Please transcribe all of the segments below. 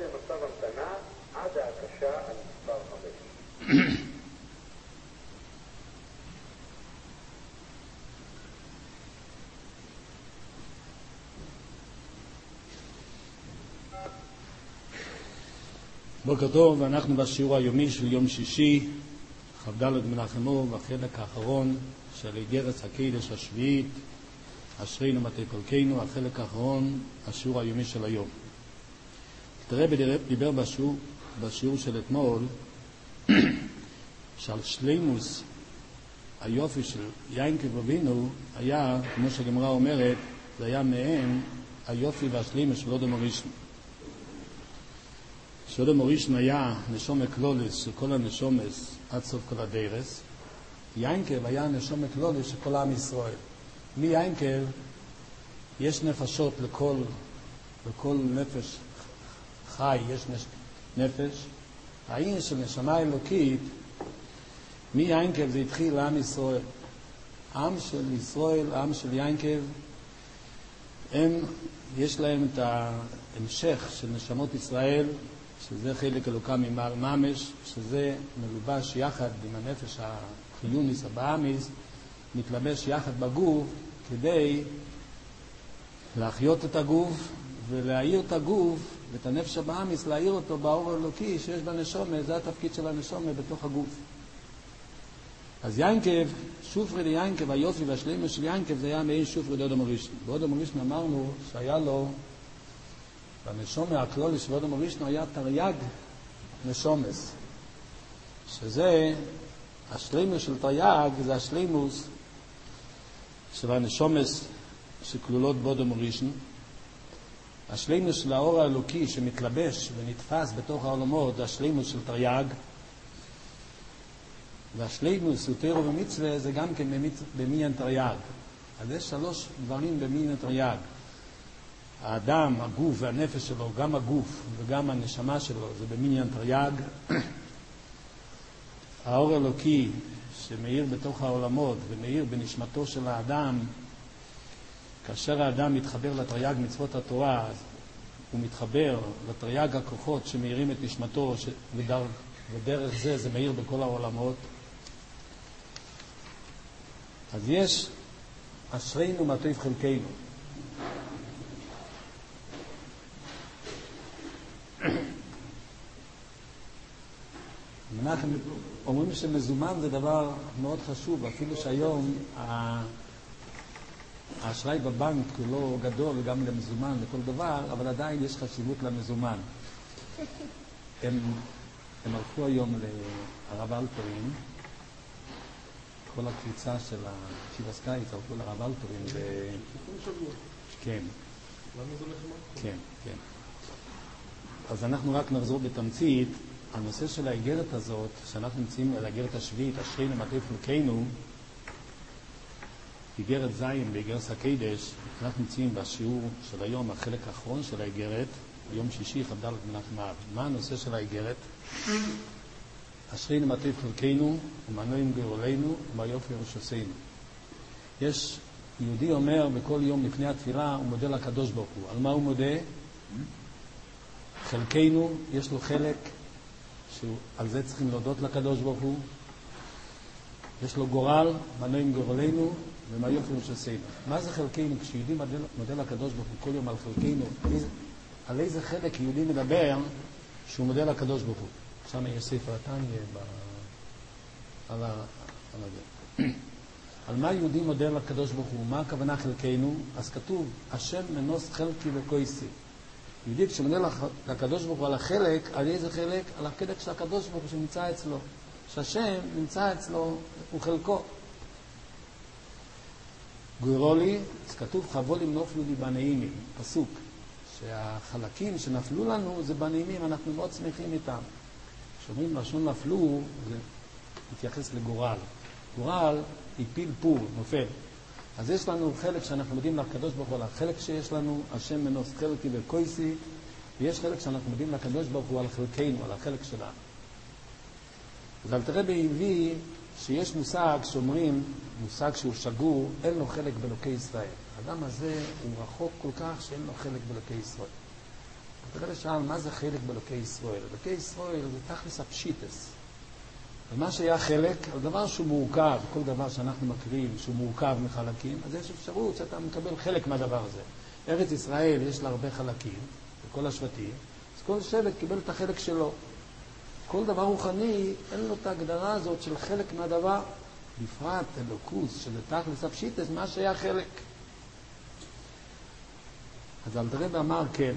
למצב המתנה עד ההקשה על מספר 5. בוקר טוב, אנחנו בשיעור היומי של יום שישי, כ"ד מנחמו, בחלק האחרון של איגרת הקודש השביעית, אשרינו מתי פלקנו, החלק האחרון, השיעור היומי של היום. הרב דיבר בשיעור של אתמול, שעל שלימוס היופי של יעקב אבינו היה, כמו שהגמרא אומרת, זה היה מהם היופי והשלימוס של אדם הראשון. שאדם הראשון היה נשום כלולס של כל הנשומס עד סוף כל הדרס. יעקב היה נשום כלולס של כל עם ישראל. מיעקב יש נפשות לכל נפש חי, יש נפש. העניין של נשמה אלוקית, מיעקב זה התחיל לעם ישראל. עם של ישראל, עם של יעקב, יש להם את ההמשך של נשמות ישראל, שזה חלק אלוקם ממעל ממש, שזה מלובש יחד עם הנפש החיוניס הבאמיס, מתלבש יחד בגוף כדי להחיות את הגוף ולהאיר את הגוף ואת הנפש הבאמיס, להאיר אותו באור האלוקי שיש בנשומה. זה התפקיד של הנשומה בתוך הגוף. אז יעקב, שופרי ליעקב, היופי והשלימוס של יעקב זה היה מעין שופרי לאדם הראשון. באדם הראשון אמרנו שהיה לו בנשומה הכלולי של אדם הראשון היה תרי"ג נשומס, שזה השלימוס של תרי"ג, זה השלימוס של הנשומס שכלולות באדם הראשון. השלימוס של האור האלוקי שמתלבש ונתפס בתוך העולמות זה השלימוס של תרי"ג, והשלימוס יותר ומצווה זה גם כן במניין תרי"ג. אז יש 3 דברים במניין תרי"ג: האדם, הגוף והנפש שלו, גם הגוף וגם הנשמה שלו, זה במניין תרי"ג. האור אלוקי שמאיר בתוך העולמות ומאיר בנשמתו של האדם, כאשר האדם מתחבר לתרי"ג מצוות התורה, הוא מתחבר לתרי"ג הכוחות שמאירים את נשמתו, ודרך זה מאיר בכל העולמות. אז יש אשרינו מה טוב חלקנו. אנחנו אומרים שמזומן זה דבר מאוד חשוב, אפילו שהיום האשראי בבנק הוא לא גדול גם למזומן לכל דבר, אבל עדיין יש חשיבות למזומן. הם הלכו היום לרב אלפרין, כל הקבוצה של שיבס קיץ הלכו לרב אלפרין כן. כן, כן. אז אנחנו רק נחזור בתמצית. הנושא של האיגרת הזאת, שאנחנו נמצאים על האיגרת השביעית, אשרינו מה טוב חלקנו, איגרת זין באיגרת הקודש, אנחנו נמצאים בשיעור של היום, החלק האחרון של האיגרת, יום שישי, כ"ד מנחם אב. מה הנושא של האיגרת? אשרינו מה טוב חלקנו, ומנועים גאולנו, ומה יופי ראשותינו. יש יהודי אומר בכל יום לפני התפילה, הוא מודה לקדוש ברוך הוא. על מה הוא מודה? חלקנו, יש לו חלק, על זה צריכים להודות לקדוש ברוך הוא. יש לו גורל, מנועים גורלנו, ומה יופי ראשותינו. מה זה חלקנו? כשיהודי מודה לקדוש ברוך הוא כל יום על חלקנו, על איזה חלק יהודי מדבר שהוא מודה לקדוש ברוך הוא? שם יש ספר התניא על מה יהודי מודה לקדוש ברוך הוא, מה הכוונה חלקנו? אז כתוב השם מנוס חלקי וכויסי. יהודי כשמודה לקדוש ברוך הוא על החלק, על איזה חלק? על החלק של הקדוש ברוך הוא שנמצא אצלו, שהשם נמצא אצלו, הוא חלקו. גוירולי, אז כתוב חבולים נופלו לי בנעימים, פסוק שהחלקים שנפלו לנו זה בנעימים, אנחנו מאוד שמחים איתם. כשאומרים לשון נפלו, זה מתייחס לגורל. גורל הפיל פור, נופל. אז יש לנו חלק שאנחנו מודים לקדוש ברוך הוא על החלק שיש לנו, השם מנוס חלקי וכויסי, ויש חלק שאנחנו מודים לקדוש ברוך הוא על חלקנו, על החלק שלנו. אז אל תראה בהביא שיש מושג שאומרים, מושג שהוא שגור, אין לו חלק באלוקי ישראל. האדם הזה הוא רחוק כל כך שאין לו חלק באלוקי ישראל. תראה לשאל, מה זה חלק באלוקי ישראל? אלוקי ישראל זה תכלס הפשיטס. ומה שהיה חלק, על דבר שהוא מורכב, כל דבר שאנחנו מכירים שהוא מורכב מחלקים, אז יש אפשרות שאתה מקבל חלק מהדבר הזה. ארץ ישראל יש לה הרבה חלקים, בכל השבטים, אז כל שבט קיבל את החלק שלו. כל דבר רוחני, אין לו את ההגדרה הזאת של חלק מהדבר, בפרט אלוקוס, שזה תכלס הפשיטס, מה שהיה חלק. אז אלתר רבי אמר, כן,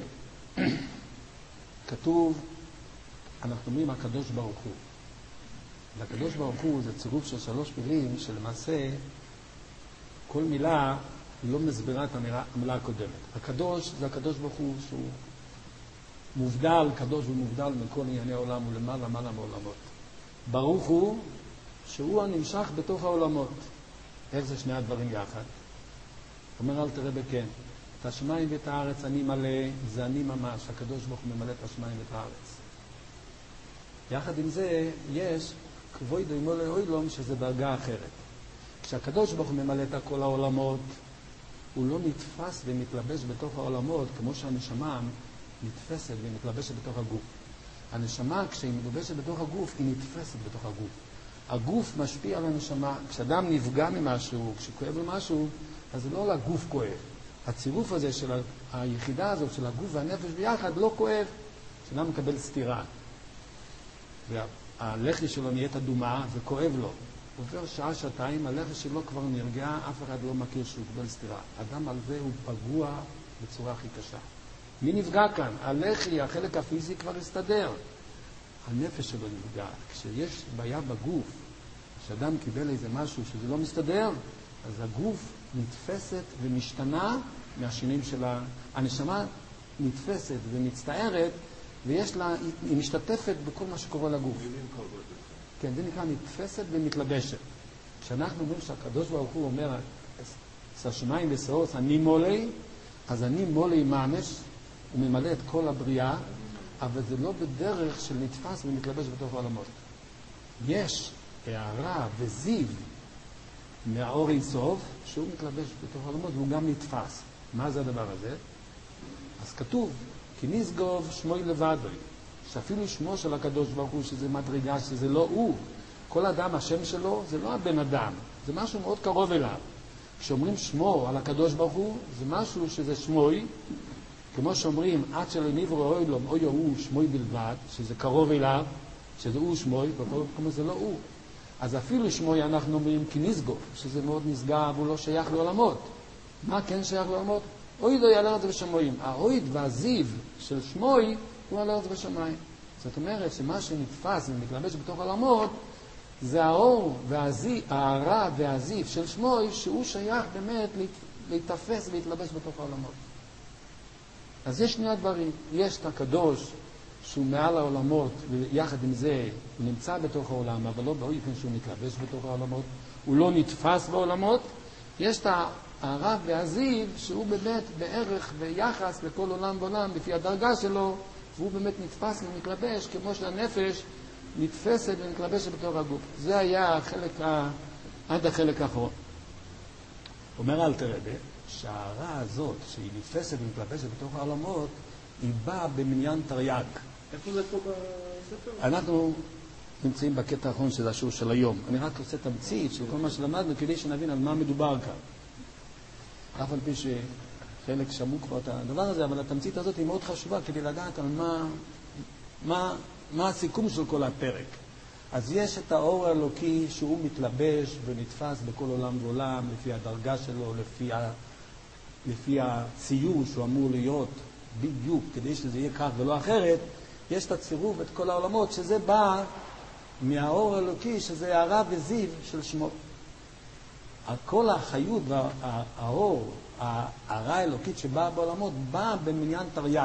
כתוב, אנחנו אומרים הקדוש ברוך הוא. והקדוש ברוך הוא זה צירוף של 3 מילים, שלמעשה כל מילה לא מסבירה את המילה הקודמת. הקדוש זה הקדוש ברוך הוא שהוא מובדל, קדוש ומובדל מכל ענייני העולם ולמעלה מעולמות. ברוך הוא שהוא הנמשך בתוך העולמות. איך זה שני הדברים יחד? אומר אלתר רבי, כן, את השמיים ואת הארץ אני מלא, זה אני ממש, הקדוש ברוך הוא ממלא את השמיים ואת הארץ. יחד עם זה יש כבוד דומו לאוילום, שזה דרגה אחרת. כשהקדוש ברוך הוא ממלא את כל העולמות, הוא לא נתפס ומתלבש בתוך העולמות כמו שהנשמה נתפסת ומתלבשת בתוך הגוף. הנשמה, כשהיא מתלבשת בתוך הגוף, היא נתפסת בתוך הגוף. הגוף משפיע על הנשמה. כשאדם נפגע ממשהו, כשכואב לו משהו, אז זה לא לגוף כואב. הצירוף הזה של היחידה הזאת, של הגוף והנפש ביחד, לא כואב. כשאדם מקבל סתירה. והלחי שלו נהיית אדומה וכואב לו. עובר שעה, שעתיים, הלחי שלו כבר נרגע, אף אחד לא מכיר שהוא קיבל סתירה. אדם על זה הוא פגוע בצורה הכי קשה. מי נפגע כאן? הלחי, החלק הפיזי כבר הסתדר. הנפש שלו נפגע. כשיש בעיה בגוף, כשאדם קיבל איזה משהו שזה לא מסתדר, אז הגוף נתפסת ומשתנה מהשינויים שלה. הנשמה נתפסת ומצטערת, ויש לה, היא משתתפת בכל מה שקורה לגוף. כן, זה נקרא נתפסת ומתלבשת. כשאנחנו אומרים שהקדוש ברוך הוא אומר, השמיים ושאוס, אני מולי, אז אני מולי ממש, הוא ממלא את כל הבריאה, אבל זה לא בדרך של נתפס ומתלבש בתוך העולמות. יש הערה וזיו מהאור אינסוף, שהוא מתלבש בתוך העולמות, והוא גם נתפס. מה זה הדבר הזה? אז כתוב, כי נשגוב שמוי לבדוי, שאפילו שמו של הקדוש ברוך הוא, שזה מדרגה, שזה לא הוא. כל אדם, השם שלו, זה לא הבן אדם, זה משהו מאוד קרוב אליו. כשאומרים שמו על הקדוש ברוך הוא, זה משהו שזה שמוי, כמו שאומרים, עד שלא נברא אוילום, אוי הוא שמוי בלבד, שזה קרוב אליו, שזה הוא שמוי, כמו זה לא הוא. אז אפילו שמוי אנחנו אומרים כי נשגוב, שזה מאוד נשגב, הוא לא שייך לעולמות. מה כן שייך לעולמות? אויד הוא יעלה את זה בשמיים. האויד והזיו של שמוי הוא יעלה את זה בשמיים. זאת אומרת שמה שנתפס ומתלבש בתוך העולמות זה האור וההערה והזיו של שמוי, שהוא שייך באמת להתאפס ולהתלבש בתוך העולמות. אז יש שני הדברים. יש את הקדוש שהוא מעל העולמות, ויחד עם זה הוא נמצא בתוך העולם, אבל לא באופן שהוא מתלבש בתוך העולמות, הוא לא נתפס בעולמות. יש את הרב והזיו שהוא באמת בערך ויחס לכל עולם ועולם לפי הדרגה שלו, והוא באמת נתפס ומתלבש כמו שהנפש נתפסת ומתלבשת בתוך הגוף. זה היה עד החלק האחרון. אומר אלתר רבי שההערה הזאת שהיא נתפסת ומתלבשת בתוך העולמות, היא באה במניין תרי"ג. איפה זה פה בספר? אנחנו נמצאים בקטע האחרון של השיעור של היום. אני רק עושה תמצית של כל מה שלמדנו כדי שנבין על מה מדובר כאן. אף על פי שחלק שמעו כבר את הדבר הזה, אבל התמצית הזאת היא מאוד חשובה כדי לדעת על מה הסיכום של כל הפרק. אז יש את האור האלוקי שהוא מתלבש ונתפס בכל עולם ועולם לפי הדרגה שלו, לפי הציור שהוא אמור להיות בדיוק כדי שזה יהיה כך ולא אחרת. יש את הצירוף, את כל העולמות, שזה בא מהאור האלוקי, שזה הערה וזיו של שמו. כל החיות והאור, הערה האלוקית שבאה בעולמות, באה במניין תרי"ג.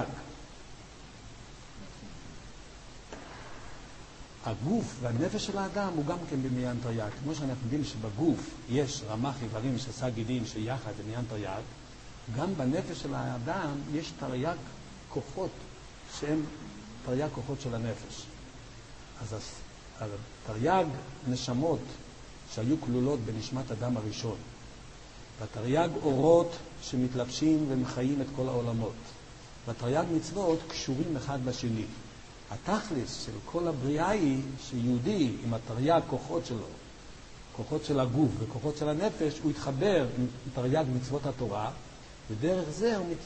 הגוף והנפש של האדם הוא גם כן במניין תרי"ג. כמו שאנחנו יודעים שבגוף יש רמ"ח איברים שעשה גידים שיחד במניין תרי"ג, גם בנפש של האדם יש תרי"ג כוחות שהם תרי"ג כוחות של הנפש. אז התרי"ג נשמות שהיו כלולות בנשמת אדם הראשון, והתרי"ג אורות שמתלבשים ומחיים את כל העולמות, והתרי"ג מצוות קשורים אחד בשני. התכלס של כל הבריאה היא שיהודי עם התרי"ג כוחות שלו, כוחות של הגוף וכוחות של הנפש, הוא יתחבר עם תרי"ג מצוות התורה, ודרך זה הוא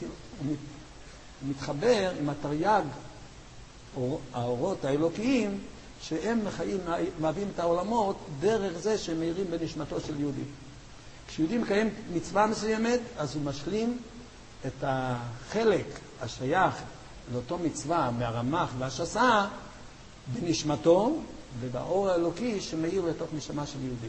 מתחבר עם התרי"ג האורות האלוקיים, שהם מהווים את העולמות דרך זה שהם מאירים בנשמתו של יהודי. כשיהודי מקיים מצווה מסוימת, אז הוא משלים את החלק השייך לאותו מצווה מהרמ"ח והשס"ה בנשמתו ובאור האלוקי שמאיר לתוך נשמה של יהודי.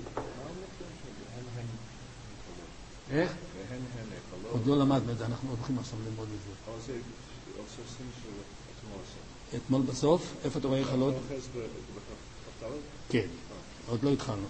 איך? עוד לא למדנו את זה, אנחנו הולכים עכשיו ללמוד את זה. אבל זה סין של אתמול עשה. אתמול בסוף? איפה אתה רואה חלות? אוחז בכ"ד? כן, עוד לא התחלנו.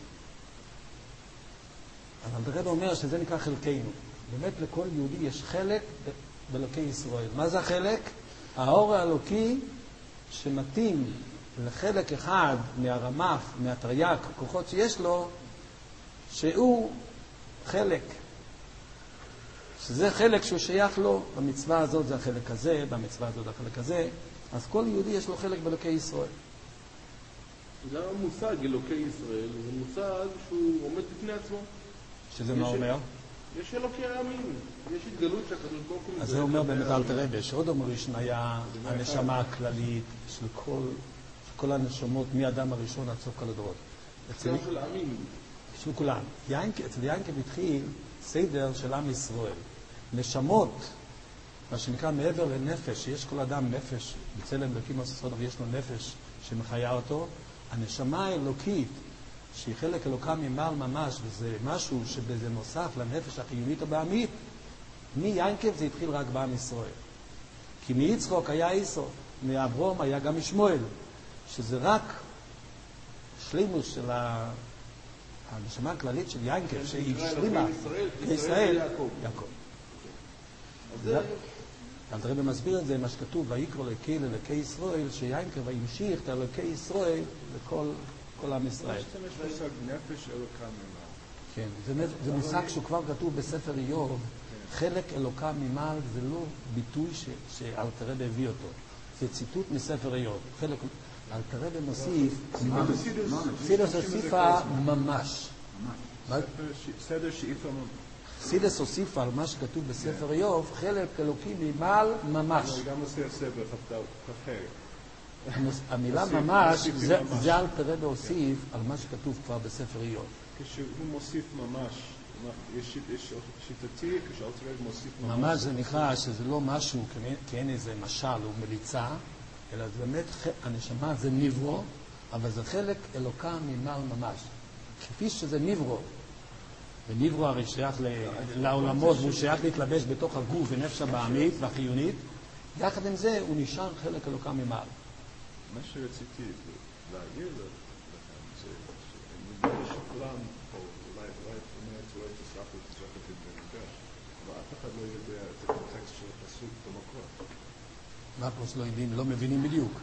אבל הרב אומר שזה נקרא חלקנו. באמת לכל יהודי יש חלק באלוקי ישראל. מה זה החלק? האור האלוקי שמתאים לחלק אחד מהרמ"ח, מהתרי"ג, כוחות שיש לו, שהוא חלק. שזה חלק שהוא שייך לו, במצווה הזאת זה החלק הזה, במצווה הזאת זה החלק הזה. אז כל יהודי יש לו חלק באלוקי ישראל. זה המושג אלוקי ישראל, זה מושג שהוא עומד בפני עצמו. שזה מה אומר? יש אלוקי העמים, יש התגלות שהקדוש ברוך הוא... אז זה אומר באמת אלתר רבי, שאודום הראשון היה הנשמה הכללית של כל הנשמות, מאדם הראשון עד סוף כל הדורות. גם של העמים. של כולם. אצל יענקב התחיל סדר של עם ישראל. נשמות, מה שנקרא מעבר לנפש, שיש כל אדם נפש, בצלם אלוקים עשרות, יש לו נפש שמחיה אותו, הנשמה האלוקית, שהיא חלק אלוקה ממעל ממש, וזה משהו שזה נוסף לנפש החיונית הבעמית, מיינקב זה התחיל רק בעם ישראל. כי מיצחוק היה איסו, מאברום היה גם משמואל, שזה רק שלימוס של הנשמה הכללית של יינקב, שהיא שלימה כישראל, יעקב. אז הרב מסביר את זה, מה שכתוב, ויקרא אלוקי לאלוקי ישראל, שיינקב המשיך את אלוקי ישראל לכל עם ישראל. יש מושג נפש אלוקה ממעל. כן, זה מושג שהוא כבר כתוב בספר איוב, חלק אלוקה ממעל, זה לא ביטוי שאלתר רבי הביא אותו, זה ציטוט מספר איוב. אלתר רבי מוסיף, סידס הוסיפה ממש. סדר שאיפה ממש. סידס הוסיפה על מה שכתוב בספר איוב, חלק אלוקי ממעל ממש. אני גם עושה ספר כ"ה. המילה ממש, זה אלתר רבי הוסיף על מה שכתוב כבר בספר איוב. כשהוא מוסיף ממש, יש שיטתי, כשאלתר רבי מוסיף ממש. ממש זה נקרא שזה לא משהו כאין איזה משל או מליצה, אלא זה באמת, הנשמה זה נברו, אבל זה חלק אלוקה ממעל ממש. כפי שזה נברו, ונברו הרי שייך לעולמות, והוא שייך להתלבש בתוך הגוף ונפש הבעמית והחיונית, יחד עם זה הוא נשאר חלק אלוקה ממעל. מה שרציתי להעיר לכם זה שנדמה שכולם פה, אולי תסלח לי תזרקת את בנגש, אבל אף אחד לא יודע את הקונטקסט של הפסוק במקור. מה פה שלא יודעים, לא מבינים בדיוק.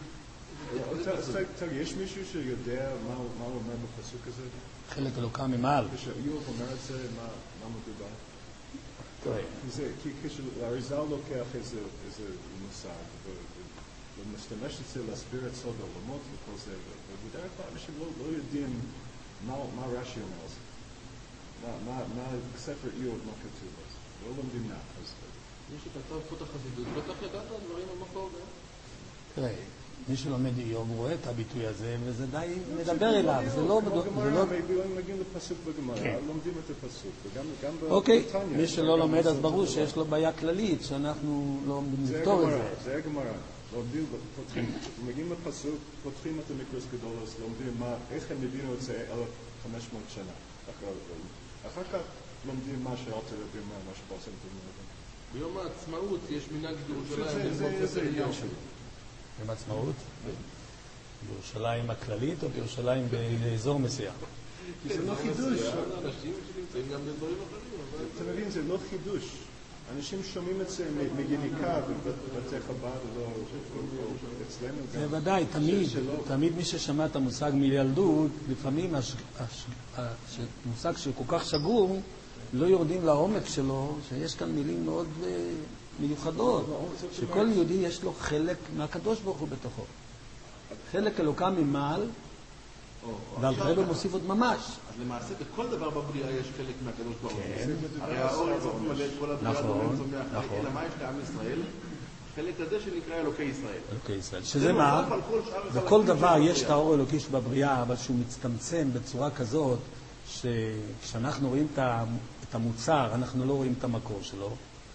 יש מישהו שיודע מה הוא אומר בפסוק הזה? חלק אלוקה ממעל. כשאיוב אומר את זה, מה מדובר? תראה. כי כשהאריזל לוקח איזה מושג ומשתמש את זה להסביר את סוד העולמות וכל זה, ובדרך כלל אנשים לא יודעים מה רש"י אומר על זה. מה ספר איוב, מה כתוב על זה. לא לומדים מה. מי שכתב פה את החסידות, בטח ידעת דברים במקור גם. תראה, מי שלומד איוב רואה את הביטוי הזה, וזה די מדבר אליו, זה לא... מגיעים לפסוק בגמרא, לומדים את הפסוק, וגם אוקיי, מי שלא לומד אז ברור שיש לו בעיה כללית, שאנחנו לא נפתור את זה. זה הגמרא, מגיעים לפסוק, פותחים את המקרא גדולוס, לומדים איך הם הבינו את זה 1,500 שנה. אחר כך לומדים מה שאלתר רבי אומר, מה שפרסם את זה. ביום העצמאות יש מנהג בירושלים. זה עניין שלי. עם עצמאות? בירושלים הכללית או בירושלים באזור מסוים? זה לא חידוש. אנשים שנמצאים גם בדברים אחרים. אתה מבין, זה לא חידוש. אנשים שומעים את זה מגיניקה בבתי חב"ד, אצלנו גם. זה ודאי, תמיד מי ששמע את המושג מילדות, לפעמים מושג שכל כך שגור, לא יורדים לעומק שלו, שיש כאן מילים מאוד מיוחדות, שכל יהודי יש לו חלק מהקדוש ברוך הוא בתוכו. חלק אלוקה ממעל, ועל זה מוסיף עוד ממש. אז למעשה בכל דבר בבריאה יש חלק מהקדוש ברוך הוא. כן. הרי האור אינסוף ממלא את כל הבריאה, נכון, נכון. אלא מה יש לעם ישראל? חלק הזה שנקרא אלוקי ישראל. אלוקי ישראל. שזה מה? בכל דבר יש את האור האלוקי שבבריאה, אבל שהוא מצטמצם בצורה כזאת, שכשאנחנו רואים את המוצר, אנחנו לא רואים את המקור שלו.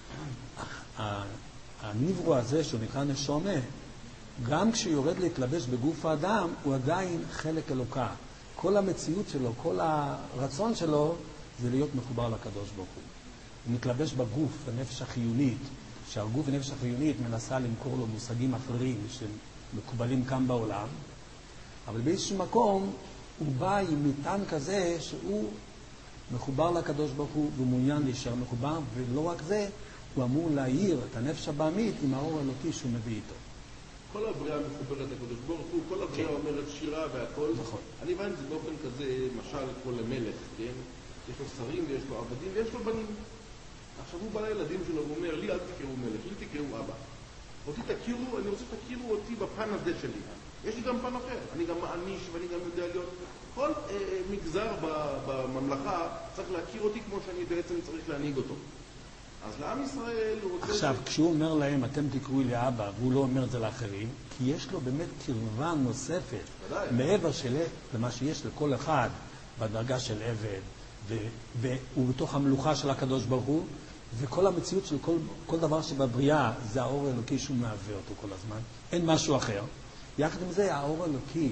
הניברו הזה, שהוא נקרא נשמה, גם כשיורד להתלבש בגוף האדם, הוא עדיין חלק אלוקה. כל המציאות שלו, כל הרצון שלו, זה להיות מחובר לקדוש ברוך הוא. הוא מתלבש בגוף, הנפש החיונית, שהגוף ונפש החיונית מנסה למכור לו מושגים אחרים שמקובלים כאן בעולם, אבל באיזשהו מקום הוא בא עם מטען כזה שהוא מחובר לקדוש ברוך הוא והוא מעוניין להישאר מחובר, ולא רק זה, הוא אמור להאיר את הנפש הבאמית עם האור האלוקי שהוא מביא איתו. כל הבריאה מחוברת לקדוש ברוך הוא, כל הבריאה אומרת שירה והכל. נכון. אני הבנתי את זה באופן כזה, משל כל המלך, כן? יש לו שרים ויש לו עבדים ויש לו בנים. עכשיו הוא בא לילדים שלו ואומר, לי אל תקראו מלך, לי תקראו אבא. אותי תכירו, אני רוצה שתכירו אותי בפן הזה שלי. יש לי גם פן אחר, אני גם מעניש ואני גם יודע להיות. כל מגזר בממלכה צריך להכיר אותי כמו שאני בעצם צריך להנהיג אותו. אז לעם ישראל הוא רוצה... עכשיו, כשהוא אומר להם, אתם תקראו לי אבא, והוא לא אומר את זה לאחרים, כי יש לו באמת קרבה נוספת, מעבר למה שיש לכל אחד בדרגה של עבד, והוא בתוך המלוכה של הקדוש ברוך הוא, וכל המציאות של כל דבר שבבריאה זה האור האלוקי שהוא מעבר אותו כל הזמן, אין משהו אחר. יחד עם זה, האור האלוקי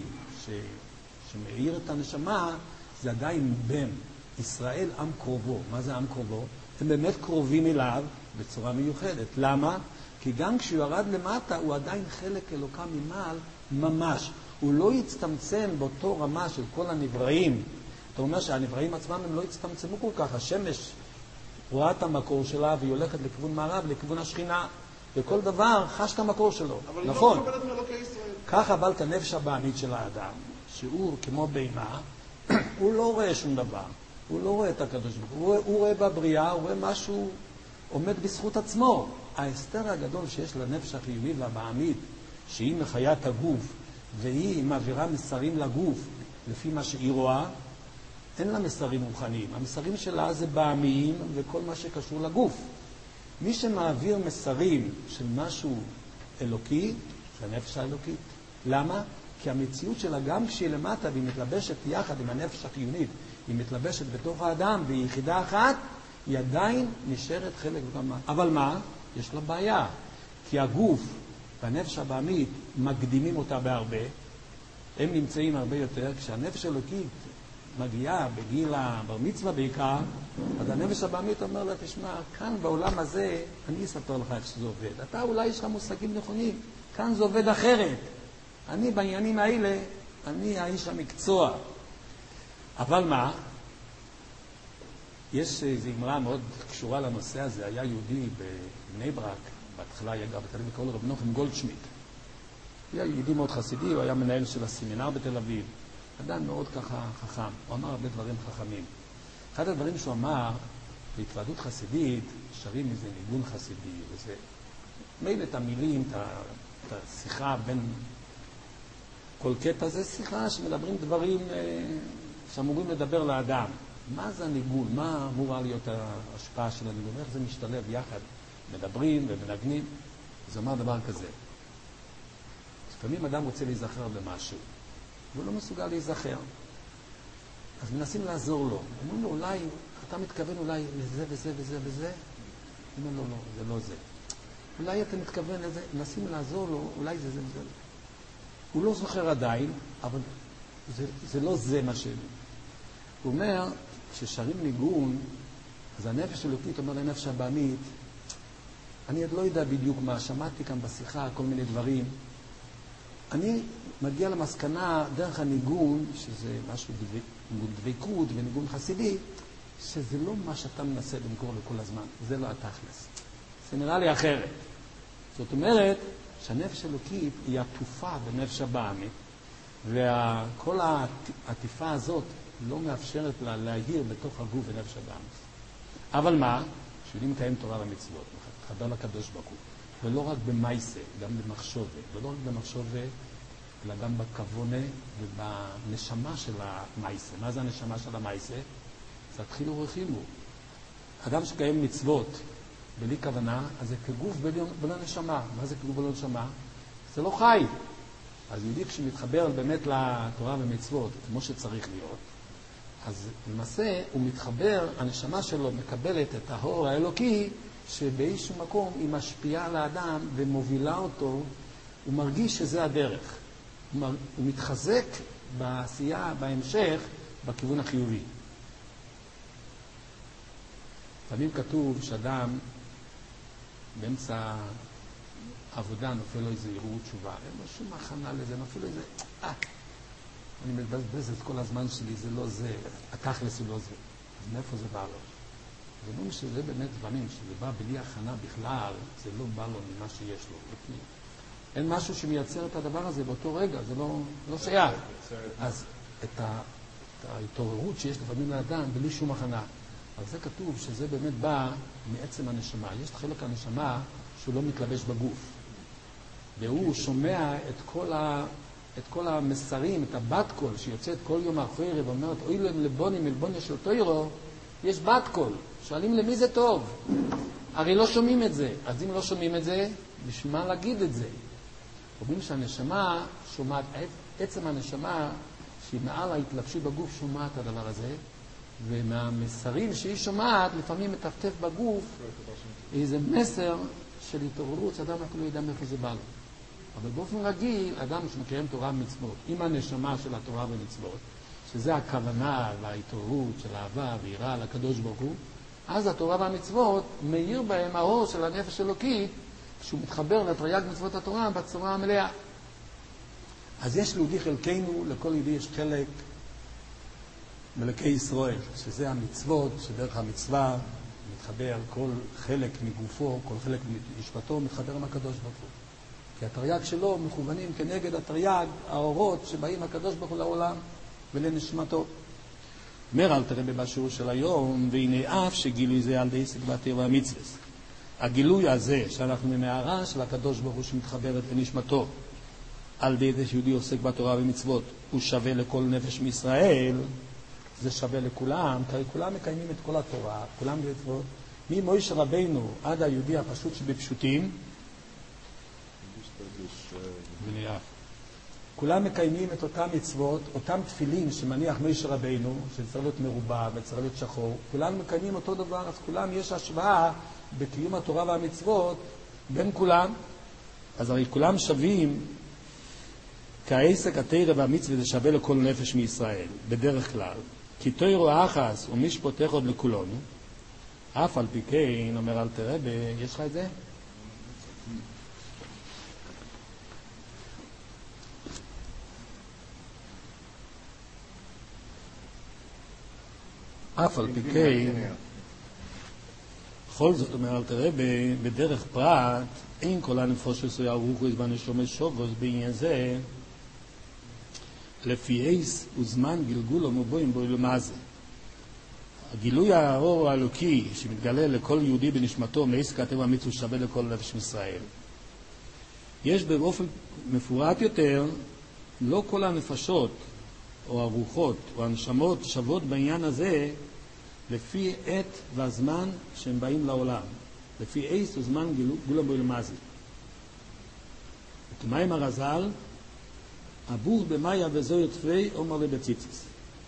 שמאיר את הנשמה, זה עדיין בן ישראל עם קרובו. מה זה עם קרובו? הם באמת קרובים אליו בצורה מיוחדת. למה? כי גם כשהוא ירד למטה, הוא עדיין חלק אלוקה ממעל ממש. הוא לא יצטמצם באותו רמה של כל הנבראים. אתה אומר שהנבראים עצמם הם לא יצטמצמו כל כך. השמש רואה את המקור שלה והיא הולכת לכיוון מערב, לכיוון השכינה. וכל דבר חש את המקור שלו. אבל נכון. היא לא מקבלת מאלוקי ישראל. כך אבל את הנפש הבאמית של האדם, שהוא כמו בהמה, הוא לא רואה שום דבר. הוא לא רואה את הקדוש ברוך הוא. הוא רואה בבריאה, הוא רואה משהו עומד בזכות עצמו. ההסתר הגדול שיש לנפש החיונית והבאמית, שהיא מחיה את הגוף, והיא מעבירה מסרים לגוף לפי מה שהיא רואה, אין לה מסרים רוחניים. המסרים שלה זה באמיים וכל מה שקשור לגוף. מי שמעביר מסרים של משהו אלוקי, זה הנפש האלוקית. למה? כי המציאות שלה גם כשהיא למטה והיא מתלבשת יחד עם הנפש החיונית, היא מתלבשת בתוך האדם והיא יחידה אחת, היא עדיין נשארת חלק וגם... אבל מה? יש לה בעיה. כי הגוף והנפש הבאמית מקדימים אותה בהרבה, הם נמצאים הרבה יותר, כשהנפש האלוקית מגיעה בגיל הבר מצווה בעיקר, אז הנפש הבאמית אומר לה, תשמע, כאן בעולם הזה, אני אספר לך איך שזה עובד. אתה אולי יש לך מושגים נכונים, כאן זה עובד אחרת. אני בעניינים האלה, אני האיש המקצוע. אבל מה? יש איזו אמרה מאוד קשורה לנושא הזה. היה יהודי בבני ברק, בהתחלה היה גר בתל אביב, קראו לו רב נוחם גולדשמיט. היה יהודי מאוד חסידי, הוא היה מנהל של הסמינר בתל אביב. אדם מאוד ככה חכם, הוא אמר הרבה דברים חכמים. אחד הדברים שהוא אמר, בהתוועדות חסידית, שרים איזה ניגון חסידי, וזה מילא את המילים, את השיחה בין כל קטע, זה שיחה שמדברים דברים שאמורים לדבר לאדם. מה זה הניגון? מה אמורה להיות ההשפעה של הניגון? איך זה משתלב יחד? מדברים ומנגנים. זה אומר דבר כזה. לפעמים אדם רוצה להיזכר במשהו. והוא לא מסוגל להיזכר. אז מנסים לעזור לו. אומרים לו, אולי, אתה מתכוון אולי לזה וזה וזה וזה? הוא אומר לו, לא, זה לא זה. אולי אתה מתכוון לזה, מנסים לעזור לו, אולי זה זה וזה. הוא לא זוכר עדיין, אבל זה לא זה מה שהוא. הוא אומר, כששרים ניגון, אז הנפש אלוקית אומר לנפש הבאמית, אני עוד לא יודע בדיוק מה, שמעתי כאן בשיחה כל מיני דברים, אני מגיע למסקנה דרך הניגון, שזה משהו דבקות וניגון חסידי, שזה לא מה שאתה מנסה למכור לכל הזמן, זה לא התכלס. זה נראה לי אחרת. זאת אומרת שהנפש אלוקית היא עטופה בנפש הבאמית, וכל העטיפה הזאת לא מאפשרת לה להעיר בתוך הגוף ונפש הבאמית. אבל מה? שיודעים לקיים תורה ומצוות. מתחבר לקדוש ברוך הוא. ולא רק במייסה, גם במחשבה. ולא רק במחשבה, אלא גם בכוונה ובנשמה של המייסה. מה זה הנשמה של המייסה? זה התחילו ורחימו. אדם שקיים מצוות בלי כוונה, אז זה כגוף בלא נשמה. מה זה כגוף בלא נשמה? זה לא חי. אז יהודי כשמתחבר באמת לתורה ומצוות, כמו שצריך להיות, אז למעשה הוא מתחבר, הנשמה שלו מקבלת את האור האלוקי, שבאיזשהו מקום היא משפיעה על האדם ומובילה אותו, הוא מרגיש שזה הדרך. הוא מתחזק בעשייה, בהמשך, בכיוון החיובי. לפעמים כתוב שאדם באמצע העבודה נופל לו איזה ערעור תשובה, אין לו שום הכנה לזה, נופל לו איזה, אני מבזבז את כל הזמן שלי, זה לא זה, התכלס הוא לא זה. אז מאיפה זה בא לו? זה לא שזה באמת דברים, שזה בא בלי הכנה בכלל, זה לא בא לו ממה שיש לו. אין משהו שמייצר את הדבר הזה באותו רגע, זה לא שייך. אז את ההתעוררות שיש לפעמים לאדם בלי שום הכנה. אבל זה כתוב שזה באמת בא מעצם הנשמה. יש את חלק הנשמה שהוא לא מתלבש בגוף. והוא שומע את כל המסרים, את הבת קול שיוצאת כל יום אחרי ואומרת, אוי לבוני מלבוניה של תוירו, יש בת קול. שואלים למי זה טוב? הרי לא שומעים את זה. אז אם לא שומעים את זה, בשביל מה להגיד את זה? אומרים שהנשמה שומעת, עצם הנשמה שהיא מעל ההתלבשות בגוף שומעת את הדבר הזה, ומהמסרים שהיא שומעת לפעמים מטפטף בגוף איזה מסר של התעוררות שאדם אפילו ידע מאיפה זה בא לו. אבל באופן רגיל, אדם שמקיים תורה ומצוות, עם הנשמה של התורה ומצוות, שזה הכוונה וההתעוררות של אהבה ויראה לקדוש ברוך הוא, אז התורה והמצוות מאיר בהם האור של הנפש אלוקית, כשהוא מתחבר לתרי"ג מצוות התורה בצורה המלאה. אז יש ליהודי חלקנו, לכל יהודי יש חלק מלכי ישראל, שזה המצוות, שדרך המצווה מתחבר כל חלק מגופו, כל חלק מנשמתו, מתחבר עם הקדוש ברוך הוא. כי התרי"ג שלו מכוונים כנגד התרי"ג, האורות שבאים הקדוש ברוך הוא לעולם ולנשמתו. אומר אל תראה בשיעור של היום, והנה אף שגילוי זה על די עסק בתורה והמצוות. הגילוי הזה שאנחנו ממערה של הקדוש ברוך הוא שמתחברת לנשמתו, על די זה שיהודי עוסק בתורה ומצוות, הוא שווה לכל נפש מישראל, זה שווה לכולם, כי כולם מקיימים את כל התורה, כולם מצוות, ממוישה רבינו עד היהודי הפשוט שבפשוטים, כולם מקיימים את אותם מצוות, אותם תפילין שמניח מוישה רבינו, שצריך להיות מרובע וצריך להיות שחור, כולם מקיימים אותו דבר, אז כולם יש השוואה בקיום התורה והמצוות בין כולם, אז הרי כולם שווים, כעסק התורה והמצוות זה שווה לכל נפש מישראל, בדרך כלל. כי תורה אחת ומשפט אחד לכולנו, אף על פי כן, אומר אל תראה, יש לך את זה? אף על פי כן, בכל זאת אומר אל תראה, בדרך פרט, אין כל הנפשות יערוכו והנשמה שובו בעניין זה, לפי עיס וזמן גלגולו מבואים בו למעזה. הגילוי האור האלוקי שמתגלה לכל יהודי בנשמתו מעסק התורה והמצוות שווה לכל נפש מישראל. יש באופן מפורט יותר, לא כל הנפשות או הרוחות או הנשמות שוות בעניין הזה לפי עת והזמן שהם באים לעולם. לפי עיס וזמן גלגולו בו למעזה. ותמיים הרז"ל הבור במאיה וזו יוצפי אומר לבציציס.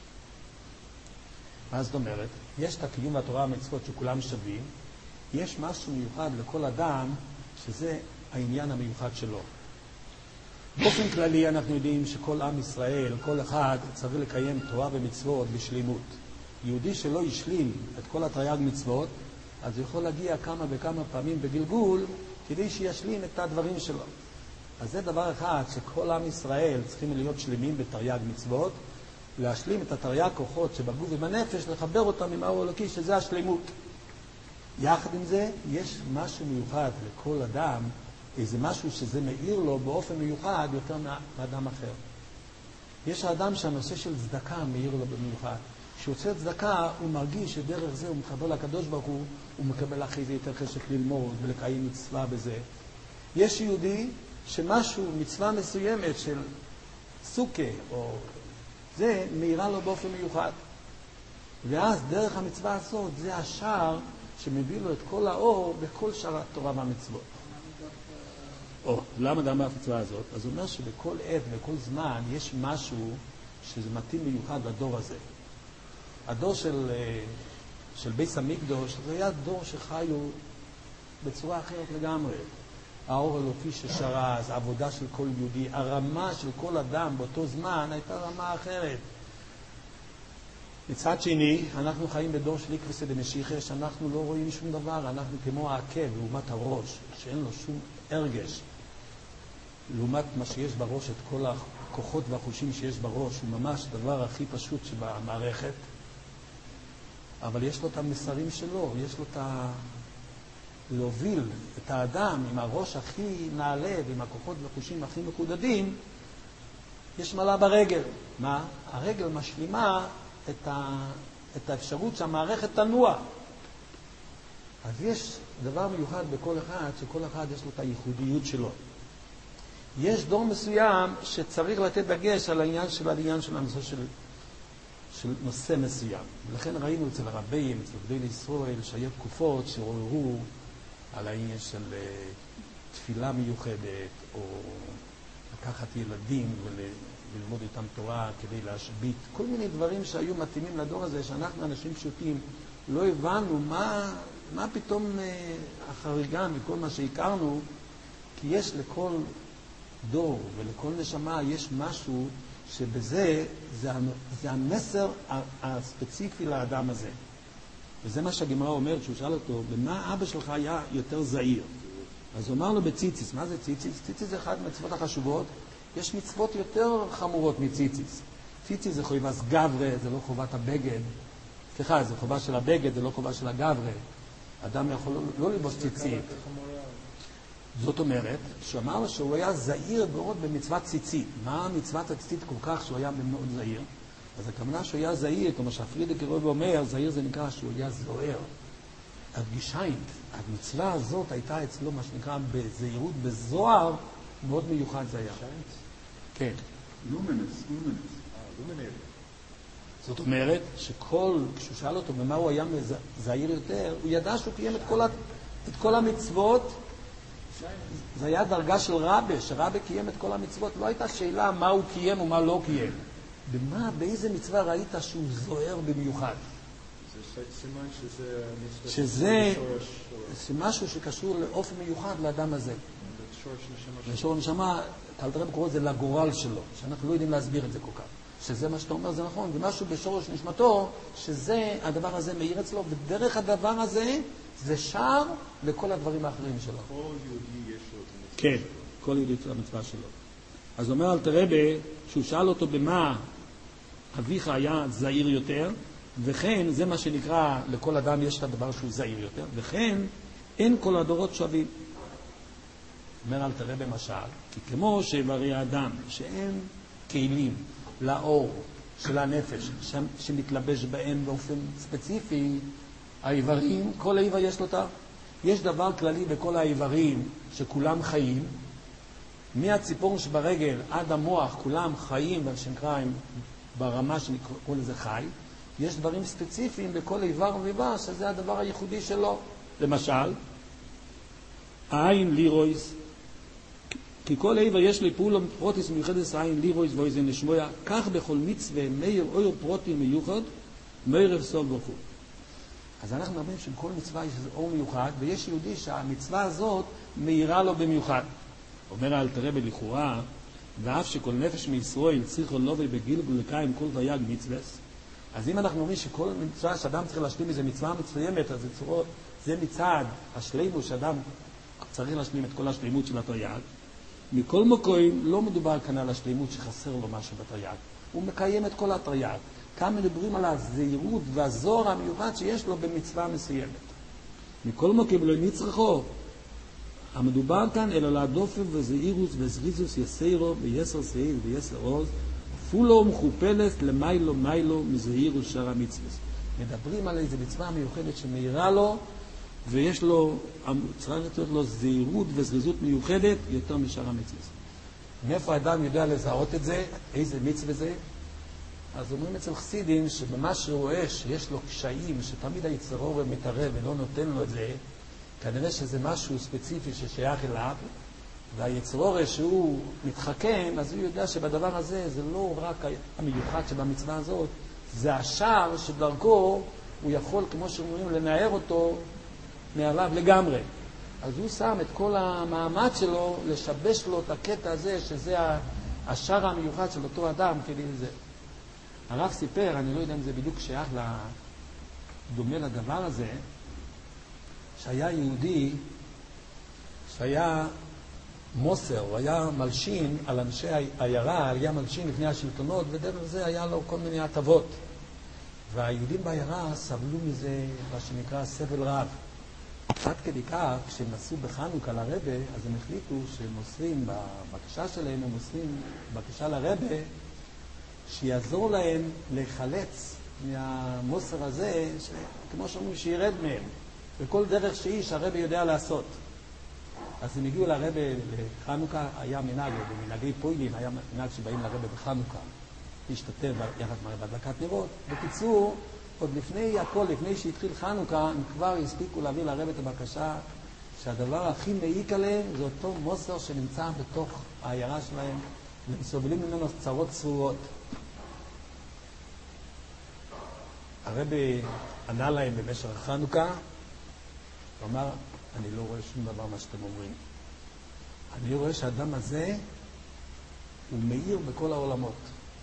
מה זאת אומרת? יש את הקיום והתורה והמצוות שכולם שווים, יש משהו מיוחד לכל אדם שזה העניין המיוחד שלו. באופן כללי אנחנו יודעים שכל עם ישראל, כל אחד צריך לקיים תורה ומצוות בשלימות. יהודי שלא ישלים את כל התרי"ג מצוות, אז הוא יכול להגיע כמה וכמה פעמים בגלגול כדי שישלים את הדברים שלו. אז זה דבר אחד שכל עם ישראל צריכים להיות שלמים בתרי"ג מצוות, להשלים את התרי"ג כוחות שבגוף ובנפש, לחבר אותם עם האור אלוקי, שזה השלמות. יחד עם זה, יש משהו מיוחד לכל אדם, איזה משהו שזה מאיר לו באופן מיוחד יותר מאדם אחר. יש האדם שהנושא של צדקה מאיר לו במיוחד. כשהוא עושה צדקה, הוא מרגיש שדרך זה הוא מקבל לקדוש ברוך הוא מקבל אחרי זה יותר חשק ללמוד ולקיים מצווה בזה. יש יהודי שמשהו, מצווה מסוימת של סוכה או זה, מאירה לו באופן מיוחד. ואז דרך המצווה הזאת, זה השער שמביא לו את כל האור בכל שאר התורה והמצוות. למה גם במצווה הזאת? אז הוא אומר שבכל עת, בכל זמן, יש משהו שזה מתאים מיוחד לדור הזה. הדור של בית המקדוש, זה היה דור שחיו בצורה אחרת לגמרי. האור אלוקי ששרז, העבודה של כל יהודי, הרמה של כל אדם באותו זמן הייתה רמה אחרת. מצד שני, אנחנו חיים בדור של עקבתא דמשיחא, שאנחנו לא רואים שום דבר, אנחנו כמו העקב לעומת הראש, שאין לו שום הרגש. לעומת מה שיש בראש, את כל הכוחות והחושים שיש בראש, הוא ממש דבר הכי פשוט שבמערכת, אבל יש לו את המסרים שלו, יש לו להוביל את האדם עם הראש הכי נעלה ועם הכוחות והחושים הכי מקודדים, יש מעלה ברגל. מה? הרגל משלימה את האפשרות שהמערכת תנוע. אז יש דבר מיוחד בכל אחד, שכל אחד יש לו את הייחודיות שלו. יש דור מסוים שצריך לתת דגש על העניין של הנושא של נושא מסוים. ולכן ראינו אצל הרבים, אצל גדולי ישראל, שהיו תקופות שעוררו על העניין של תפילה מיוחדת, או לקחת ילדים וללמוד איתם תורה כדי להשבית. כל מיני דברים שהיו מתאימים לדור הזה, שאנחנו אנשים פשוטים לא הבנו מה פתאום החריגה מכל מה שהכרנו, כי יש לכל דור ולכל נשמה יש משהו שבזה זה המסר הספציפי לאדם הזה. וזה מה שהגמרא אומרת, שהוא שאל אותו, במה אבא שלך היה יותר זהיר? אז הוא אמר לו בציציס. מה זה ציציס? ציציס זה אחת מהמצוות החשובות. יש מצוות יותר חמורות מציציס. ציציס זה חובת גברה, זה לא חובת הבגד. סליחה, זה חובה של הבגד, זה לא חובה של הגברה. אדם יכול לא ללבוש ציצית. זאת אומרת, שהוא אמר לו שהוא היה זהיר מאוד במצוות ציצית. מה מצוות הציצית כל כך שהוא היה מאוד זהיר? אז הכוונה שהוא היה זהיר, כמו שהפרידיקי רבי אומר, זהיר זה נקרא שהוא היה זוהר. הפגישיינט, המצווה הזאת הייתה אצלו מה שנקרא בזהירות, בזוהר, מאוד מיוחד זה היה. כן. לומינס. זאת אומרת, כשהוא שאל אותו במה הוא היה זהיר יותר, הוא ידע שהוא קיים את כל המצוות. זה היה דרגה של רבי, שרבי קיים את כל המצוות. לא הייתה שאלה מה הוא קיים ומה לא קיים. באיזה מצווה ראית שהוא זוהר במיוחד? שזה משהו שקשור לאופן מיוחד לאדם הזה. לשורש נשמה, תלתרם קורא את זה לגורל שלו, שאנחנו לא יודעים להסביר את זה כל כך. שזה מה שאתה אומר, זה נכון, זה משהו בשורש נשמתו, שזה, הדבר הזה מאיר אצלו, ודרך הדבר הזה, זה שער לכל הדברים האחרים שלו. כל יהודי יש לו את המצווה. כן, כל יהודי יש לו את המצווה שלו. אז אומר אלתר רבי, שהוא שאל אותו במה אביך היה זהיר יותר, וכן, זה מה שנקרא, לכל אדם יש את הדבר שהוא זהיר יותר, וכן, אין כל הדורות שווים. אומר אלתר רבי משל, כי כמו שאיברי האדם, שאין כלים לאור של הנפש, שמתלבש בהם באופן ספציפי, האיברים, כל האיבר יש לו אותה. יש דבר כללי בכל האיברים שכולם חיים, מהציפור שברגל עד המוח, כולם חיים, ושנקרא ברמה שנקרא לזה חי. יש דברים ספציפיים בכל איבר ואיבר, שזה הדבר הייחודי שלו. למשל, העין לירויס, כי כל איבר יש לי פעולה פרוטיס מיוחדת העין לירויס ואיזן לשמוע, כך בכל מצווה מאיר אור פרוטי מיוחד, מאיר אפסול ברכו. אז אנחנו מדברים שכל מצווה יש אור מיוחד, ויש יהודי שהמצווה הזאת מאירה לו במיוחד. אומר אלתר רבי לכאורה, ואף שכל נפש מישראל צריכו לובי בגילגול לקיים כל תרי"ג מצוות, אז אם אנחנו אומרים שכל מצווה שאדם צריך להשלים איזה מצווה מסוימת, אז זה מצד השלימות שאדם צריך להשלים את כל השלימות של התרי"ג. מכל מקום לא מדובר כאן על השלימות שחסר לו משהו בתרי"ג. הוא מקיים את כל התרי"ג. כאן מדברים על הזהירות והזוהר המיוחד שיש לו במצווה מסוימת. מכל מקום לא נצרכו. המדובר כאן אלא להדופף וזהירות וזריזוס יסיירו ויסר סעיד ויסר עוז, כפולו מכופלת למיילו מיילו מזהיר ושאר המצוות. מדברים על איזה מצווה מיוחדת שמאירה לו, ויש לו, צריך לתת לו זהירות וזריזות מיוחדת יותר משאר המצוות. מאיפה האדם יודע לזהות את זה? איזה מצווה זה? אז אומרים אצל חסידים שבמה שרואה שיש לו קשיים, שתמיד היצר הרע מתערב ולא נותן לו את זה, כנראה שזה משהו ספציפי ששייך אליו, והיצר הרע שהוא מתחכם, אז הוא יודע שבדבר הזה זה לא רק המיוחד שבמצווה הזאת, זה השער שדרכו הוא יכול, כמו שאומרים, לנער אותו מעליו לגמרי. אז הוא שם את כל המאמץ שלו לשבש לו את הקטע הזה, שזה השער המיוחד של אותו אדם, כדי זה. הרב סיפר, אני לא יודע אם זה בדיוק שייך דומה לדבר הזה, שהיה יהודי שהיה מוסר, הוא היה מלשין על אנשי העיירה, היה מלשין לפני השלטונות, ודרך זה היה לו כל מיני הטבות. והיהודים בעיירה סבלו מזה, מה שנקרא סבל רב. עד כדי כך, כשהם נסעו בחנוכה לרבה, אז הם החליטו שהם מוסרים, בבקשה שלהם הם מוסרים בקשה לרבה, שיעזור להם לחלץ מהמוסר הזה, כמו שאומרים, שירד מהם, בכל דרך שהיא שהרבה יודע לעשות. אז הם הגיעו לרבה לחנוכה, היה מנהג, במנהגי פוילים, היה מנהג שבאים לרבה בחנוכה, להשתתף יחד בהדלקת נרות. בקיצור, עוד לפני הכל, לפני שהתחיל חנוכה, הם כבר הספיקו להביא לרבה את הבקשה שהדבר הכי מעיק עליהם זה אותו מוסר שנמצא בתוך העיירה שלהם, והם סובלים ממנו צרות צרורות. הרבי ענה להם במשך החנוכה, הוא אמר, אני לא רואה שום דבר מה שאתם אומרים. אני רואה שהאדם הזה הוא מאיר בכל העולמות.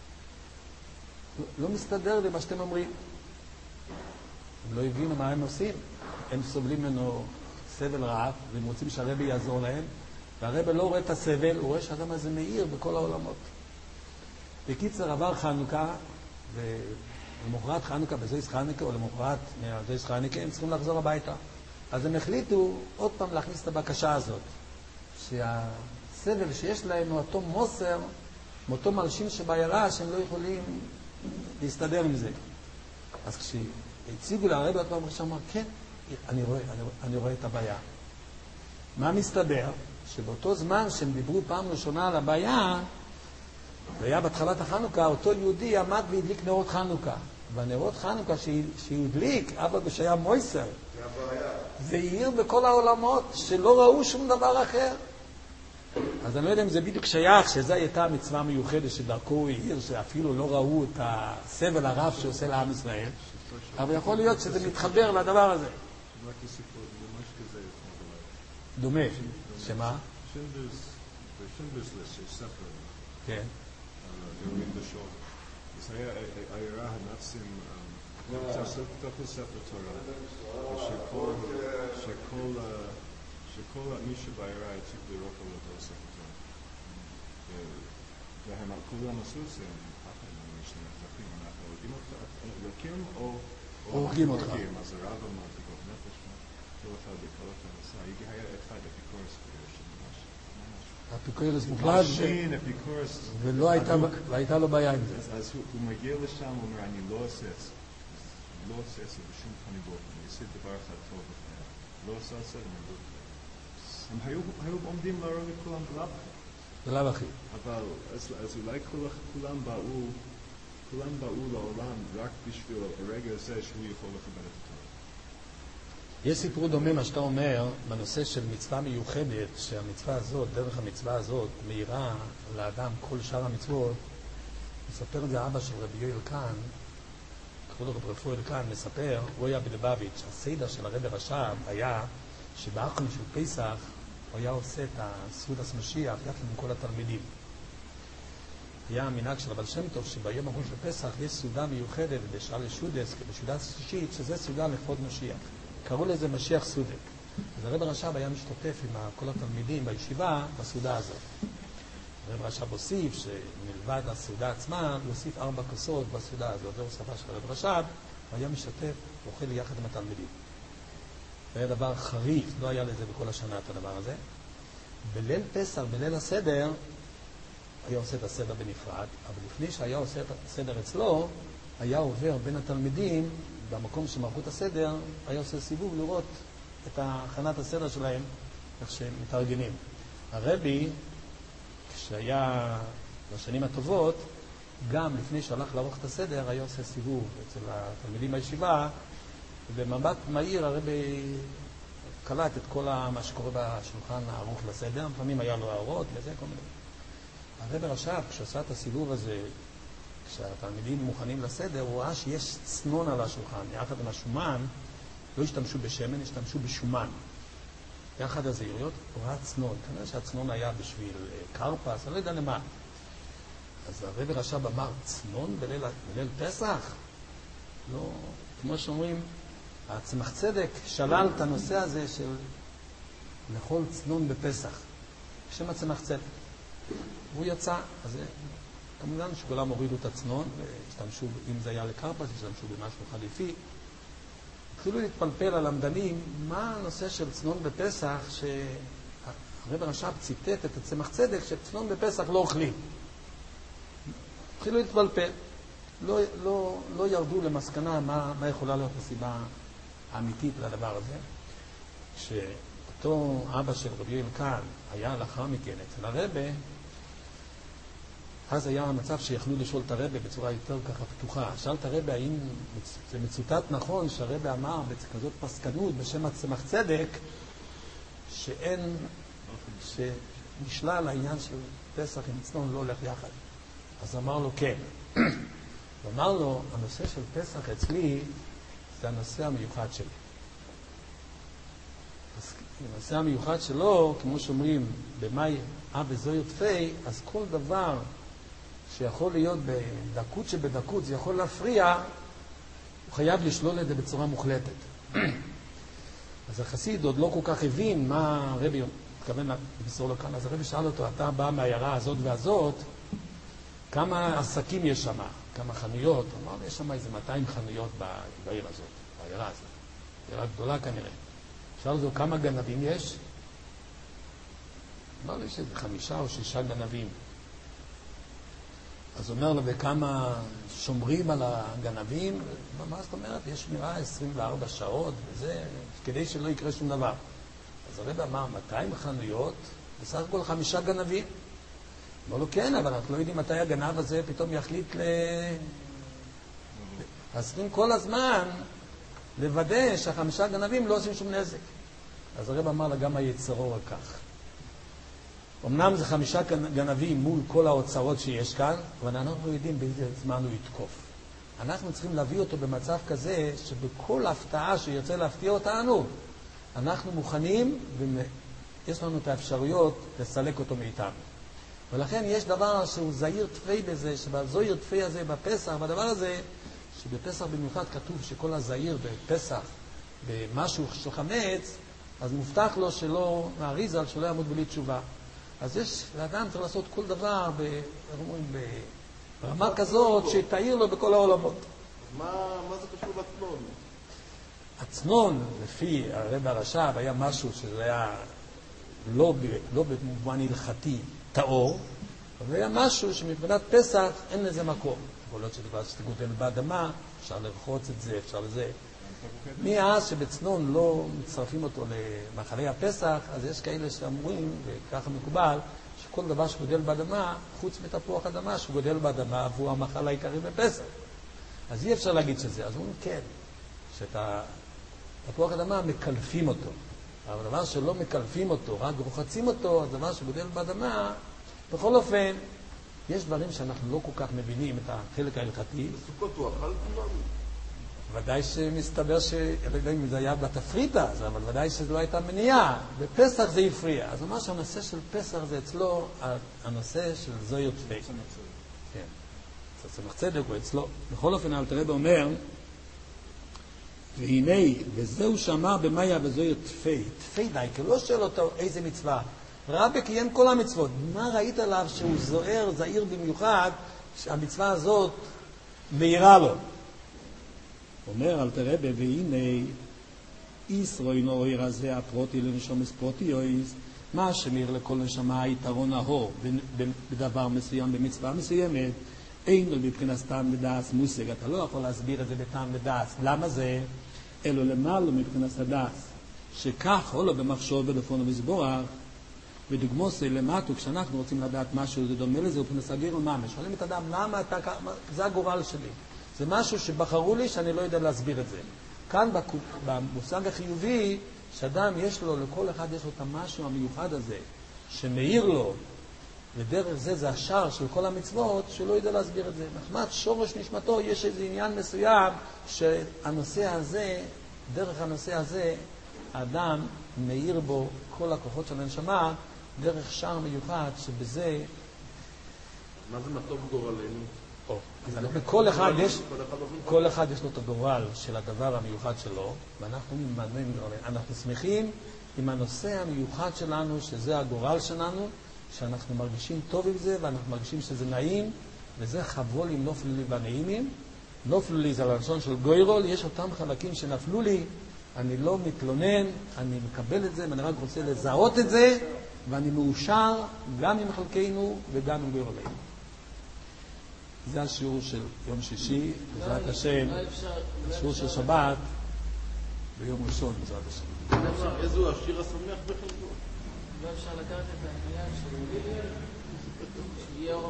לא מסתדר לי מה שאתם אומרים. הם לא הבינו מה הם עושים. הם סובלים ממנו סבל רעב, והם רוצים שהרבי יעזור להם, והרבי לא רואה את הסבל, הוא רואה שהאדם הזה מאיר בכל העולמות. בקיצר עבר חנוכה, ולמחרת חנוכה בזויס חנוכה, או למחרת מהזויס חנוכה, הם צריכים לחזור הביתה. אז הם החליטו עוד פעם להכניס את הבקשה הזאת, שהסבל שיש להם הוא אותו מוסר, מאותו מלשין שבעיירה, שהם לא יכולים להסתדר עם זה. אז כשהציגו להרבי עוד פעם, הוא אמר, כן, אני רואה את הבעיה. מה מסתבר? שבאותו זמן שהם דיברו פעם ראשונה על הבעיה, והיה בתחילת החנוכה, אותו יהודי עמד והדליק נרות חנוכה. והנרות חנוכה שהדליק, אבא שהיה מויסר, זה העיר בכל העולמות שלא ראו שום דבר אחר. אז אני לא יודע אם זה בדיוק שייך, שזו הייתה מצווה מיוחדת שדרכו הוא העיר, שאפילו לא ראו את הסבל הרב שעושה לעם ישראל, אבל יכול להיות שזה מתחבר לדבר הזה. דומה. שמה? כן. אז העירה הנאצים תוכו ספר תורה, שכל מי שבעירה הציג לראות על אותו ספר תורה. והם כולם עשו את זה, הם שני החלפים, אנחנו הורגים אותם, או הורגים אותך. אז הרב אמר, תגוב נפש, כל אחד בכל אחד עשה, היה אחד אפיקורס אפיקורס מוחלט, ולא הייתה לו בעיה עם זה. אז הוא מגיע לשם, הוא אומר, אני לא עושה את זה. לא עושה את זה בשום פנים ואופן. אני עושה דבר אחד טוב בפני. לא עושה את זה, הם היו עומדים להרוג את כולם בלב אחי. אבל אז אולי כולם באו לעולם רק בשביל הרגע הזה שהוא יכול לכבד את התורה. יש סיפור דומה מה שאתה אומר בנושא של מצווה מיוחדת, שהמצווה הזאת, דרך המצווה הזאת, מאירה לאדם כל שאר המצוות. מספר את זה אבא של רבי יואל קאן, קראו לו רבי רפואל קאן, מספר, הוא היה בלבביץ', הסדר של הרבי רש"ב היה שבאחרון של פסח הוא היה עושה את הסעודת משיח יחד עם כל התלמידים. היה המנהג של הבעל שם טוב שביום האחרון של פסח יש סעודה מיוחדת בשעה לשודס, בסעודה שלישית, שזה סעודה לכבוד משיח. קראו לזה משיח סודק. אז הרב רש"ב היה משתתף עם כל התלמידים בישיבה בסעודה הזאת. הרב רש"ב הוסיף שמלבד הסעודה עצמה, להוסיף 4 כוסות בסעודה הזאת. זו הוספה של הרב רש"ב, הוא היה משתתף, אוכל יחד עם התלמידים. זה היה דבר חריף, לא היה לזה בכל השנה את הדבר הזה. בליל פסח, בליל הסדר, היה עושה את הסדר בנפרד, אבל לפני שהיה עושה את הסדר אצלו, היה עובר בין התלמידים, במקום שמערכו את הסדר, היה עושה סיבוב לראות את הכנת הסדר שלהם, איך שהם מתארגנים. הרבי, כשהיה בשנים הטובות, גם לפני שהלך לערוך את הסדר, היה עושה סיבוב אצל התלמידים בישיבה, ובמבט מהיר הרבי קלט את כל מה שקורה בשולחן הערוך לסדר, לפעמים היה לו הערות וזה, כל מיני. הרבי רש"ב, כשעשה את הסיבוב הזה, כשהתלמידים מוכנים לסדר, הוא ראה שיש צנון על השולחן. יחד עם השומן, לא השתמשו בשמן, השתמשו בשומן. יחד הזהירויות, הוא ראה צנון. כנראה שהצנון היה בשביל קרפס, אני לא יודע למה. אז הרבי רש"ב אמר, צנון בליל פסח? לא, כמו שאומרים, הצמח צדק שלל את הנושא הזה של לאכול צנון בפסח. בשם הצמח צדק. והוא יצא, אז כמובן שכולם הורידו את הצנון, והשתמשו, אם זה היה לקרפס, השתמשו במשהו חליפי. התחילו להתפלפל על המדנים, מה הנושא של צנון בפסח, שהרבי רש"ב ציטט את הצמח צדק, שצנון בפסח לא אוכלים. התחילו להתפלפל. לא ירדו למסקנה מה יכולה להיות הסיבה האמיתית לדבר הזה. כשאותו אבא של רבי יואל קל היה לאחר מכן אצל הרבי, אז היה המצב שיכלו לשאול את הרבי בצורה יותר ככה פתוחה. שאל את הרבי האם זה מצוטט נכון שהרבי אמר בכזאת פסקנות בשם הצמח צדק שאין, שנשלל העניין של פסח עם צנון לא הולך יחד. אז אמר לו כן. ואמר לו, הנושא של פסח אצלי זה הנושא המיוחד שלי. הנושא המיוחד שלו, כמו שאומרים, במאי אב וזויר תפי, אז כל דבר שיכול להיות בדקות שבדקות, זה יכול להפריע, הוא חייב לשלול את זה בצורה מוחלטת. אז החסיד עוד לא כל כך הבין מה הרבי מתכוון למסור לו כאן. אז הרבי שאל אותו, אתה בא מהעיירה הזאת והזאת, כמה עסקים יש שם, כמה חנויות? הוא אמר, יש שם איזה 200 חנויות בעיר הזאת, בעיירה הזאת. עיירה גדולה כנראה. שאל אותו, כמה גנבים יש? אמר לי שזה 5 או 6 גנבים. אז הוא אומר לו, וכמה שומרים על הגנבים? מה זאת אומרת? יש שמירה 24 שעות וזה, כדי שלא יקרה שום דבר. אז הרב אמר, 200 חנויות, בסך הכל 5 גנבים. אמר לו, כן, אבל אנחנו לא יודעים מתי הגנב הזה פתאום יחליט אז צריכים כל הזמן לוודא ש5 גנבים לא עושים שום נזק. אז הרב אמר לה, גם היצרו רק כך. אמנם זה 5 גנבים מול כל ההוצאות שיש כאן, אבל אנחנו לא יודעים באיזה זמן הוא יתקוף. אנחנו צריכים להביא אותו במצב כזה, שבכל הפתעה שירצה להפתיע אותנו, אנחנו מוכנים, ויש לנו את האפשרויות לסלק אותו מאיתנו. ולכן יש דבר שהוא זהיר תפי בזה, שבזוהיר תפי הזה בפסח, בדבר הזה, שבפסח במיוחד כתוב שכל הזהיר בפסח, במשהו של חמץ, אז מובטח לו שלא מהריזל, שלא יעמוד בלי תשובה. אז יש, לאדם צריך לעשות כל דבר ברמה כזאת שתאיר לו בכל העולמות. מה זה קשור לצנון? הצנון, לפי הרב הרש"ב, היה משהו שזה היה לא במובן הלכתי טהור, אבל היה משהו שמבחינת פסח אין לזה מקום. יכול להיות שדבר שתגודל באדמה, אפשר לרחוץ את זה, אפשר לזה. מאז שבצנון לא מצטרפים אותו למאכלי הפסח, אז יש כאלה שאמורים, וככה מקובל, שכל דבר שגודל באדמה, חוץ מתפוח אדמה, שגודל באדמה, והוא המאכל העיקרי בפסח. אז אי אפשר להגיד שזה. אז אומרים כן, שאת התפוח אדמה מקלפים אותו. אבל דבר שלא מקלפים אותו, רק רוחצים אותו, אז דבר שגודל באדמה, בכל אופן, יש דברים שאנחנו לא כל כך מבינים את החלק ההלכתי. בסוכות הוא אכל כולם? ודאי שמסתבר אם זה היה בתפריטה, אבל ודאי שזו לא הייתה מניעה. בפסח זה הפריע. אז ממש הנושא של פסח זה אצלו הנושא של זוהיר תפי. כן. צמח צדק הוא אצלו. בכל אופן, אלתר רבי אומר, והנה, וזהו שאמר במאיה וזוהיר תפי. תפי די, כי לא שואל אותו איזה מצווה. רבי קיים כל המצוות. מה ראית עליו שהוא זוהר, זהיר במיוחד, שהמצווה הזאת מהירה לו? אומר אלתר רבי, והנה איסרו אינו אויר הזה הפרוטי לנשומס פרוטיויס, מה שמאיר לכל נשמה יתרון האור בדבר מסוים, במצווה מסוימת, אין לו מבחינת טעם ודעת מושג. אתה לא יכול להסביר את זה בטעם ודעת. למה זה? אלו למעלה מבחינת הדעת. שכך עולה במחשוב ולפון ומסבורך, ודוגמו זה למטו, כשאנחנו רוצים לדעת משהו, זה דומה לזה, ופנס הגיר וממש. שואלים את אדם, למה אתה, זה הגורל שלי. זה משהו שבחרו לי שאני לא יודע להסביר את זה. כאן במושג החיובי, שאדם יש לו, לכל אחד יש לו את המשהו המיוחד הזה, שמאיר לו, ודרך זה זה השער של כל המצוות, שלא יודע להסביר את זה. מחמת שורש נשמתו יש איזה עניין מסוים, שהנושא הזה, דרך הנושא הזה, האדם מאיר בו כל הכוחות של הנשמה, דרך שער מיוחד, שבזה... מה זה מטוב גורלנו? כל אחד יש לו את הגורל של הדבר המיוחד שלו, ואנחנו אנחנו שמחים עם הנושא המיוחד שלנו, שזה הגורל שלנו, שאנחנו מרגישים טוב עם זה, ואנחנו מרגישים שזה נעים, וזה חבולים נופלו לי בנעימים. נופלו לי זה הלשון של גוירול, יש אותם חלקים שנפלו לי, אני לא מתלונן, אני מקבל את זה, ואני רק רוצה לזהות את זה, ואני מאושר גם עם חלקנו וגם עם גוירולנו. זה השיעור של יום שישי, בעזרת השם, השיעור של שבת, ביום ראשון, בעזרת השם. איזו השיר השמח בחלקו? לא אפשר לקחת את העניין של לילי, שיהיה